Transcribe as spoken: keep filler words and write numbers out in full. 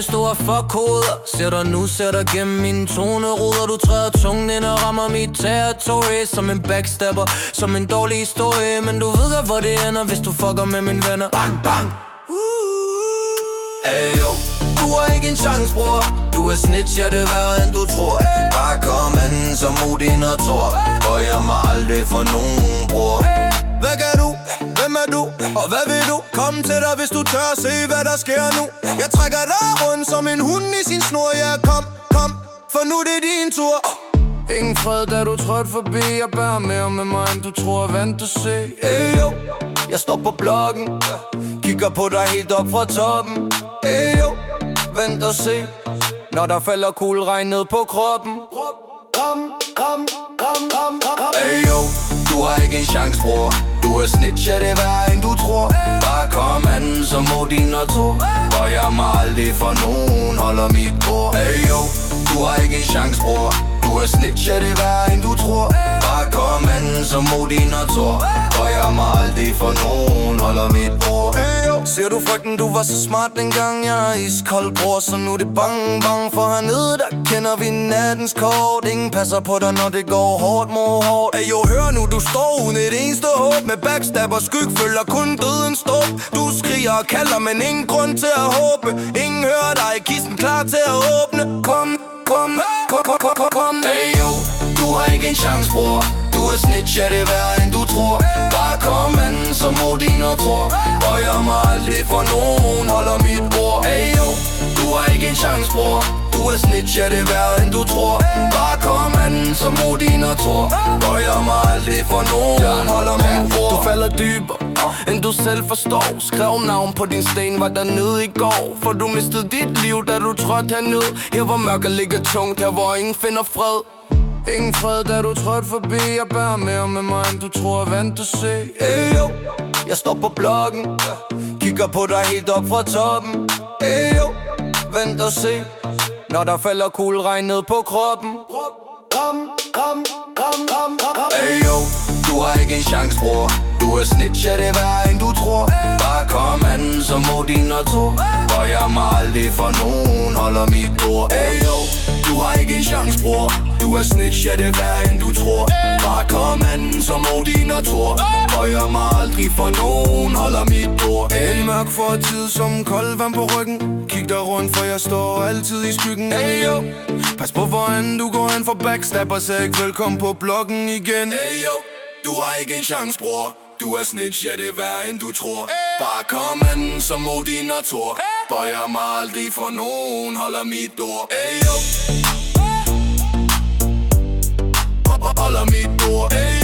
hvis du har fuck-hoveder. Ser dig nu, ser dig gennem mine toneruder. Du træder tungen ind og rammer mit territory. Som en backstabber, som en dårlig historie. Men du ved godt, hvor det ender, hvis du fucker med mine venner. Bang, bang. Hey yo, du har ikke en chance, bror. Du er snitch, ja, det er værre end du tror. Bare kom anden som Odin og Thor. Og jeg må aldrig få nogen, bror. Hvad gør du? Hvem er du? Og hvad vil du? Kom til dig, hvis du tør at se, hvad der sker nu. Jeg trækker dig rundt som en hund i sin snor. Ja, kom, kom, for nu det er din tur. Ingen fred, da du trådte forbi. Jeg bærer mere med mig, end du tror. Vent og se. Hey yo, jeg står på blokken. Kigger på dig helt op fra toppen. Hey yo, vent og se. Når der falder kugleregn ned på kroppen. Kom, kom, kom, kom, kom. Hey yo, du har ikke en chance, bror. Du er snitch, ja, det er værre end du tror. Bare kom anden som Odin og Thor. Og jeg må aldrig for nogen holder mit ord. Hey yo, du har ikke en chance, bror. Du er snitch, ja, det er værre end du tror. Bare kom anden som Odin og Thor. Og jeg må aldrig for nogen holder mit ord. Hey yo, ser du frygten, du var så smart dengang. Jeg er iskold, bror, så nu det bang, bang. For hernede, der kender vi nattens kort. Ingen passer på dig, når det går hårdt mod hårdt. Hey yo, hør nu, du står uden et eneste håb. Med backstabber skyg følger kun døden stop. Du skriger og kalder, men ingen grund til at håbe. Ingen hører dig, kisten klar til at åbne. Kom, kom, kom, kom, kom, kom, kom. Hey yo, du har ikke en chance, bror. Du er snitch, ja, det er værre end du tror. Bare kom anden som Odin og Thor. Og jeg må aldrig for nogen holder mit ord. Hey yo, du har ikke en chance, bror. Du er snitch, ja, det er værre end du tror. Bare kom anden som Odin og Thor. Og jeg må aldrig for nogen holder mit ord. Du falder dybere, end du selv forstår. Skrev navn på din sten, var der nede i går. For du mistede dit liv, da du trådte herned. Her hvor mørket ligger tungt, her hvor ingen finder fred. Ingen fred, da du trådte forbi. Jeg bærer mere med mig, end du tror. Vent og se. Hey yo, jeg står på blokken. Kigger på dig helt op fra toppen. Hey yo, vent og se. Når der falder kugleregn ned på kroppen. Kom, kom, kom, kom, kom. Hey yo, du har ikke en chance, bror. Du er snitch, ja, det er værre end du tror. Bare kom anden som Odin og Thor. Og jeg må aldrig for nogen holder mit ord. Hey yo, du har ikke en chance, bror. Du er snitch, ja, det er værre end du tror. Bare kom anden som Odin og Thor. Og jeg må aldrig for nogen holder mit ord. En mørk fortid som kold vand på ryggen. Kig dig rundt, for jeg står altid i skyggen. Hey yo, pas på hvordan du går hen for backstabber. Sag ikke velkommen på blokken igen. Hey yo, du har ikke en chance, bror. Du er snitch, ja, det er værre end du tror. Bare kom anden som Odin og Thor. For jeg må aldrig for nogen holder mit ord. Hey yo, holder mit ord. Hey